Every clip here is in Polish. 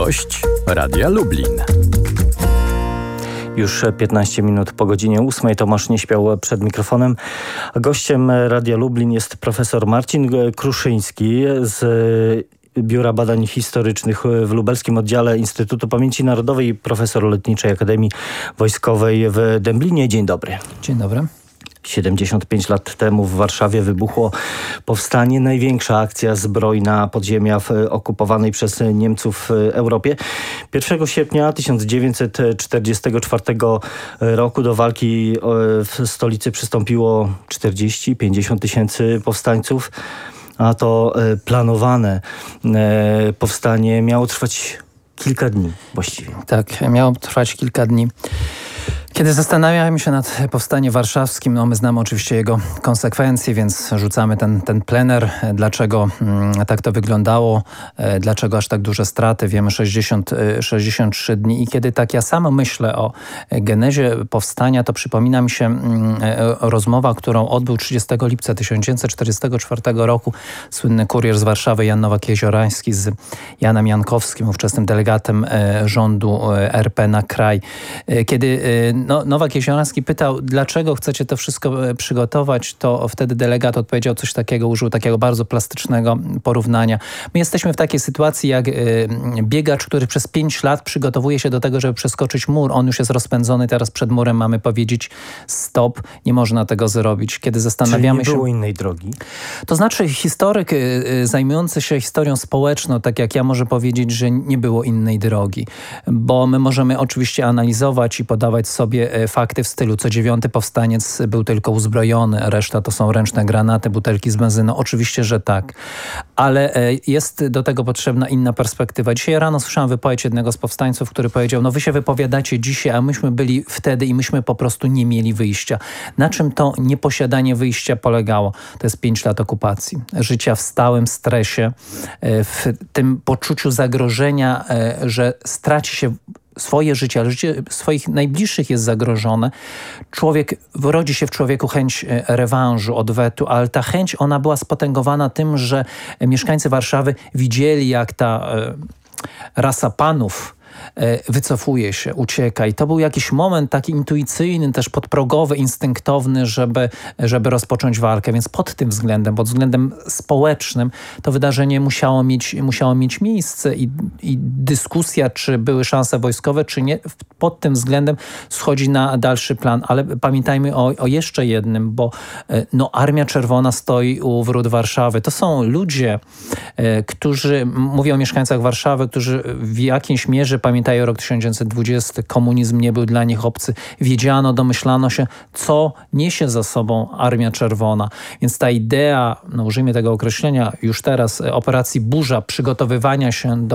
Gość Radia Lublin. Już 15 minut po godzinie 8. Tomasz nie śpiał przed mikrofonem. Gościem Radia Lublin jest profesor Marcin Kruszyński z Biura Badań Historycznych w lubelskim oddziale Instytutu Pamięci Narodowej, profesor Lotniczej Akademii Wojskowej w Dęblinie. Dzień dobry. Dzień dobry. 75 lat temu w Warszawie wybuchło powstanie, największa akcja zbrojna podziemia w okupowanej przez Niemców Europie. 1 sierpnia 1944 roku do walki w stolicy przystąpiło 40-50 tysięcy powstańców, a to planowane powstanie miało trwać kilka dni właściwie. Tak, miało trwać kilka dni. Kiedy zastanawiamy się nad powstaniem warszawskim, my znamy oczywiście jego konsekwencje, więc rzucamy ten plener. Dlaczego tak to wyglądało? Dlaczego aż tak duże straty? Wiemy 63 dni. I kiedy tak ja sam myślę o genezie powstania, to przypomina mi się rozmowa, którą odbył 30 lipca 1944 roku słynny kurier z Warszawy Jan Nowak-Jeziorański z Janem Jankowskim, ówczesnym delegatem rządu RP na kraj. Kiedy Nowak-Jeziorański pytał, dlaczego chcecie to wszystko przygotować, to wtedy delegat odpowiedział coś takiego, użył takiego bardzo plastycznego porównania. My jesteśmy w takiej sytuacji jak biegacz, który przez 5 lat przygotowuje się do tego, żeby przeskoczyć mur. On już jest rozpędzony, teraz przed murem mamy powiedzieć stop, nie można tego zrobić. Kiedy zastanawiamy Czyli nie było innej drogi? To znaczy historyk zajmujący się historią społeczną, tak jak ja, może powiedzieć, że nie było innej drogi. Bo my możemy oczywiście analizować i podawać sobie fakty w stylu, co 9. powstaniec był tylko uzbrojony, reszta to są ręczne granaty, butelki z benzyną. Oczywiście, że tak. Ale jest do tego potrzebna inna perspektywa. Dzisiaj rano słyszałem wypowiedź jednego z powstańców, który powiedział, wy się wypowiadacie dzisiaj, a myśmy byli wtedy i myśmy po prostu nie mieli wyjścia. Na czym to nieposiadanie wyjścia polegało? To jest 5 lat okupacji. Życia w stałym stresie, w tym poczuciu zagrożenia, że straci się swoje życie, ale życie swoich najbliższych jest zagrożone. Rodzi się w człowieku chęć rewanżu, odwetu, ale ta chęć, ona była spotęgowana tym, że mieszkańcy Warszawy widzieli, jak ta rasa panów wycofuje się, ucieka. I to był jakiś moment taki intuicyjny, też podprogowy, instynktowny, żeby rozpocząć walkę. Więc pod tym względem, pod względem społecznym to wydarzenie musiało mieć miejsce i dyskusja, czy były szanse wojskowe, czy nie, pod tym względem schodzi na dalszy plan. Ale pamiętajmy o jeszcze jednym, bo Armia Czerwona stoi u wrót Warszawy. To są ludzie, którzy, mówię o mieszkańcach Warszawy, którzy w jakiejś mierze pamiętają rok 1920, komunizm nie był dla nich obcy. Wiedziano, domyślano się, co niesie za sobą Armia Czerwona. Więc ta idea, użyjmy tego określenia już teraz, operacji Burza, przygotowywania się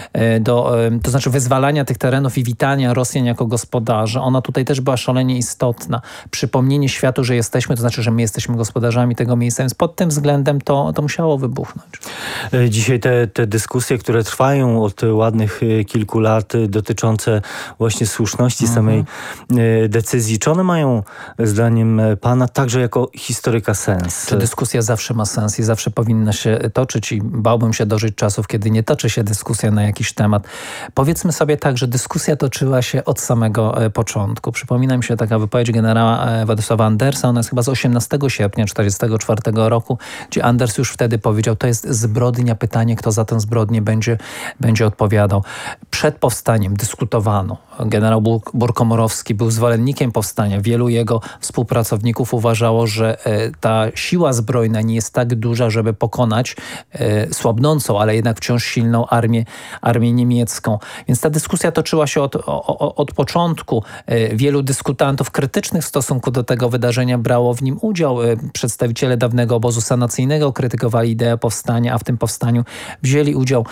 to znaczy wyzwalania tych terenów i witania Rosjan jako gospodarzy, ona tutaj też była szalenie istotna. Przypomnienie światu, że jesteśmy, to znaczy, że my jesteśmy gospodarzami tego miejsca, więc pod tym względem to musiało wybuchnąć. Dzisiaj te dyskusje, które trwają od ładnych kilku lat, dotyczące właśnie słuszności samej decyzji. Czy one mają, zdaniem pana, także jako historyka sens? Czy dyskusja zawsze ma sens i zawsze powinna się toczyć i bałbym się dożyć czasów, kiedy nie toczy się dyskusja na jakiś temat. Powiedzmy sobie tak, że dyskusja toczyła się od samego początku. Przypomina mi się taka wypowiedź generała Władysława Andersa, ona jest chyba z 18 sierpnia 1944 roku, gdzie Anders już wtedy powiedział, to jest zbrodnia, pytanie, kto za tę zbrodnię będzie odpowiadał. Przed powstaniem dyskutowano. Generał Burkomorowski był zwolennikiem powstania. Wielu jego współpracowników uważało, że ta siła zbrojna nie jest tak duża, żeby pokonać słabnącą, ale jednak wciąż silną armię niemiecką. Więc ta dyskusja toczyła się od początku. Wielu dyskutantów krytycznych w stosunku do tego wydarzenia brało w nim udział. Przedstawiciele dawnego obozu sanacyjnego krytykowali ideę powstania, a w tym powstaniu wzięli udział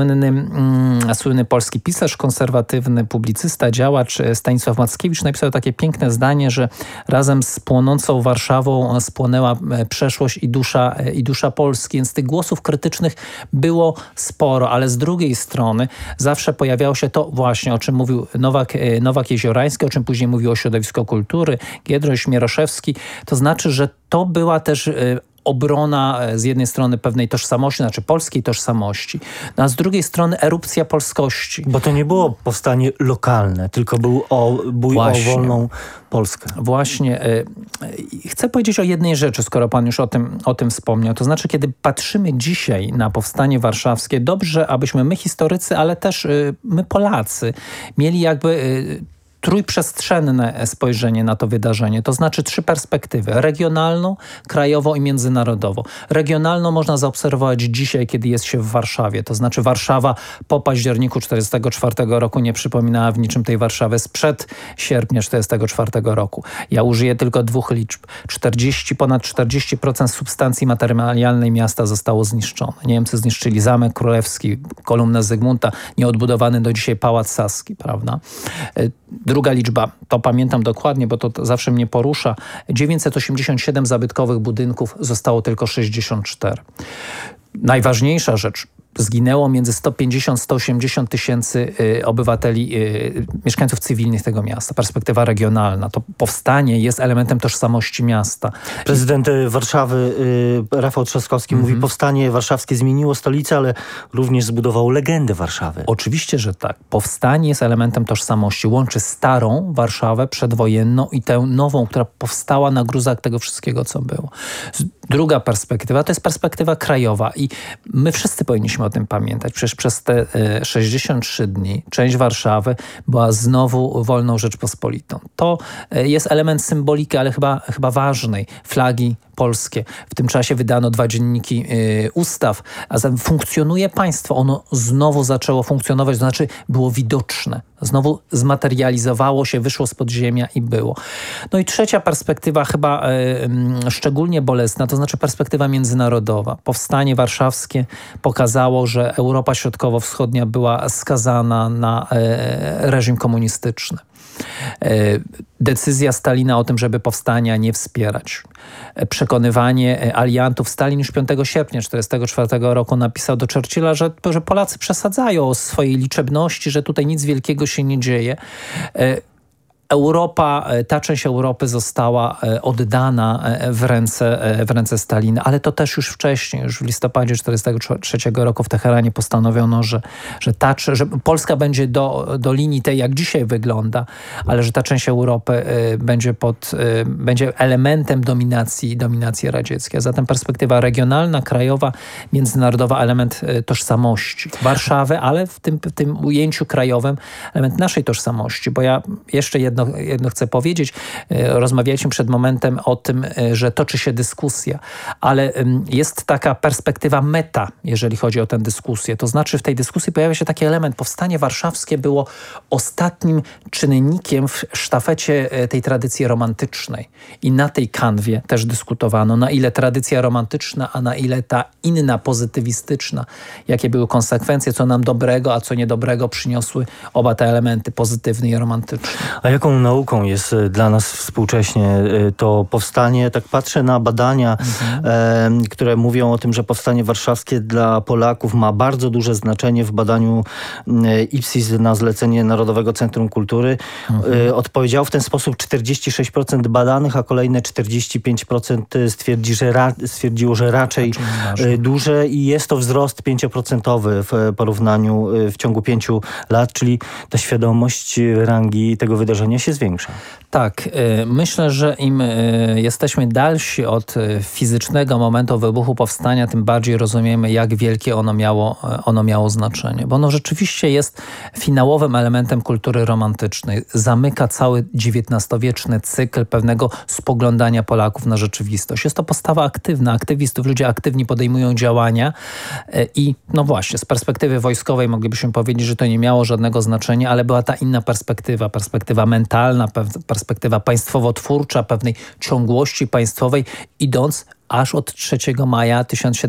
słynny polski pisarz konserwatywny, publicysta, działacz Stanisław Mackiewicz napisał takie piękne zdanie, że razem z płonącą Warszawą spłonęła przeszłość i dusza Polski. Więc tych głosów krytycznych było sporo, ale z drugiej strony zawsze pojawiało się to właśnie, o czym mówił Nowak-Jeziorański, o czym później mówiło środowisko kultury, Giedroyć, Mieroszewski. To znaczy, że to była też obrona z jednej strony pewnej tożsamości, znaczy polskiej tożsamości, no a z drugiej strony erupcja polskości. Bo to nie było powstanie lokalne, tylko był bój o wolną Polskę. Właśnie. Chcę powiedzieć o jednej rzeczy, skoro pan już o tym wspomniał. To znaczy, kiedy patrzymy dzisiaj na powstanie warszawskie, dobrze, abyśmy my historycy, ale też my Polacy mieli jakby trójprzestrzenne spojrzenie na to wydarzenie. To znaczy 3 perspektywy. Regionalną, krajową i międzynarodową. Regionalną można zaobserwować dzisiaj, kiedy jest się w Warszawie. To znaczy Warszawa po październiku 1944 roku nie przypominała w niczym tej Warszawy sprzed sierpnia 1944 roku. Ja użyję tylko 2 liczb. Ponad 40% substancji materialnej miasta zostało zniszczone. Niemcy zniszczyli Zamek Królewski, kolumnę Zygmunta, nieodbudowany do dzisiaj Pałac Saski, prawda? Druga liczba, to pamiętam dokładnie, bo to zawsze mnie porusza. 987 zabytkowych budynków, zostało tylko 64. Najważniejsza rzecz. Zginęło między 150-180 tysięcy obywateli, mieszkańców cywilnych tego miasta. Perspektywa regionalna. To powstanie jest elementem tożsamości miasta. Prezydent Warszawy Rafał Trzaskowski mówi, powstanie warszawskie zmieniło stolicę, ale również zbudowało legendę Warszawy. Oczywiście, że tak. Powstanie jest elementem tożsamości. Łączy starą Warszawę przedwojenną i tę nową, która powstała na gruzach tego wszystkiego, co było. Druga perspektywa to jest perspektywa krajowa i my wszyscy powinniśmy o tym pamiętać. Przecież przez te 63 dni część Warszawy była znowu wolną Rzeczpospolitą. To jest element symboliki, ale chyba ważnej. Flagi polskie. W tym czasie wydano 2 dzienniki ustaw, a zatem funkcjonuje państwo. Ono znowu zaczęło funkcjonować, to znaczy było widoczne. Znowu zmaterializowało się, wyszło z podziemia i było. No i trzecia perspektywa chyba szczególnie bolesna, to znaczy perspektywa międzynarodowa. Powstanie warszawskie pokazało, że Europa Środkowo-Wschodnia była skazana na reżim komunistyczny. Decyzja Stalina o tym, żeby powstania nie wspierać. Przekonywanie aliantów. Stalin już 5 sierpnia 1944 roku napisał do Churchilla, że Polacy przesadzają o swojej liczebności, że tutaj nic wielkiego się nie dzieje. Ta część Europy została oddana w ręce Stalina, ale to też już wcześniej, już w listopadzie 1943 roku w Teheranie postanowiono, że Polska będzie do linii tej, jak dzisiaj wygląda, ale że ta część Europy będzie elementem dominacji radzieckiej. A zatem perspektywa regionalna, krajowa, międzynarodowa, element tożsamości Warszawy, ale w tym ujęciu krajowym element naszej tożsamości, bo ja jeszcze jedno chcę powiedzieć. Rozmawialiśmy przed momentem o tym, że toczy się dyskusja, ale jest taka perspektywa meta, jeżeli chodzi o tę dyskusję. To znaczy w tej dyskusji pojawia się taki element. Powstanie warszawskie było ostatnim czynnikiem w sztafecie tej tradycji romantycznej. I na tej kanwie też dyskutowano, na ile tradycja romantyczna, a na ile ta inna, pozytywistyczna. Jakie były konsekwencje, co nam dobrego, a co niedobrego przyniosły oba te elementy, pozytywny i romantyczny. A jaką nauką jest dla nas współcześnie to powstanie? Tak patrzę na badania, które mówią o tym, że powstanie warszawskie dla Polaków ma bardzo duże znaczenie. W badaniu Ipsis na zlecenie Narodowego Centrum Kultury odpowiedziało w ten sposób 46% badanych, a kolejne 45% stwierdziło, że raczej duże i jest to wzrost 5% w porównaniu w ciągu 5 lat, czyli ta świadomość rangi tego wydarzenia się zwiększa. Tak, myślę, że im jesteśmy dalsi od fizycznego momentu wybuchu powstania, tym bardziej rozumiemy, jak wielkie ono miało znaczenie. Bo ono rzeczywiście jest finałowym elementem kultury romantycznej. Zamyka cały XIX-wieczny cykl pewnego spoglądania Polaków na rzeczywistość. Jest to postawa aktywna, aktywistów, ludzie aktywni podejmują działania i no właśnie, z perspektywy wojskowej moglibyśmy powiedzieć, że to nie miało żadnego znaczenia, ale była ta inna perspektywa mentalna, perspektywa państwowo-twórcza, pewnej ciągłości państwowej, idąc aż od 3 maja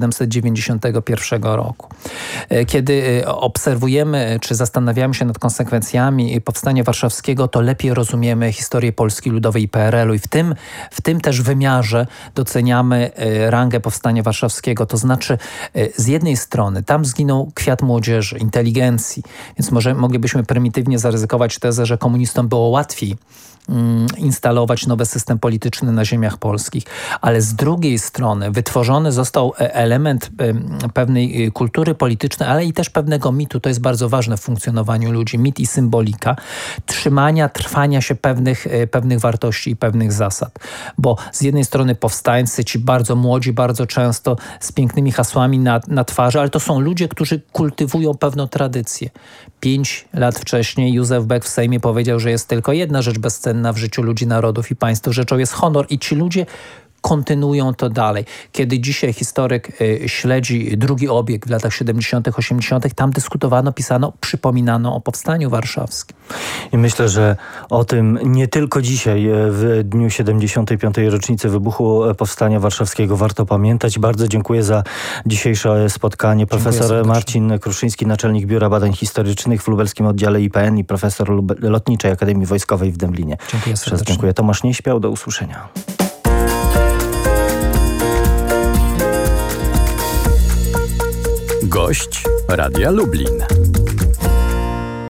1791 roku. Kiedy obserwujemy, czy zastanawiamy się nad konsekwencjami powstania warszawskiego, to lepiej rozumiemy historię Polski Ludowej i PRL-u i w tym też wymiarze doceniamy rangę powstania warszawskiego. To znaczy, z jednej strony tam zginął kwiat młodzieży, inteligencji, więc może moglibyśmy prymitywnie zaryzykować tezę, że komunistom było łatwiej instalować nowy system polityczny na ziemiach polskich. Ale z drugiej strony wytworzony został element pewnej kultury politycznej, ale i też pewnego mitu. To jest bardzo ważne w funkcjonowaniu ludzi. Mit i symbolika trwania się pewnych wartości i pewnych zasad. Bo z jednej strony powstańcy, ci bardzo młodzi, bardzo często z pięknymi hasłami na twarzy, ale to są ludzie, którzy kultywują pewną tradycję. 5 lat wcześniej Józef Beck w Sejmie powiedział, że jest tylko jedna rzecz bezcenna w życiu ludzi, narodów i państw. Rzeczą jest honor i ci ludzie kontynuują to dalej. Kiedy dzisiaj historyk śledzi drugi obieg w latach 70., 80., tam dyskutowano, pisano, przypominano o Powstaniu Warszawskim. I myślę, że o tym nie tylko dzisiaj, w dniu 75. rocznicy wybuchu Powstania Warszawskiego warto pamiętać. Bardzo dziękuję za dzisiejsze spotkanie. Profesor Marcin Kruszyński, naczelnik Biura Badań Historycznych w lubelskim oddziale IPN i profesor Lotniczej Akademii Wojskowej w Dęblinie. Dziękuję serdecznie. Dziękuję. Tomasz Nieśpiał, do usłyszenia. Gość Radia Lublin.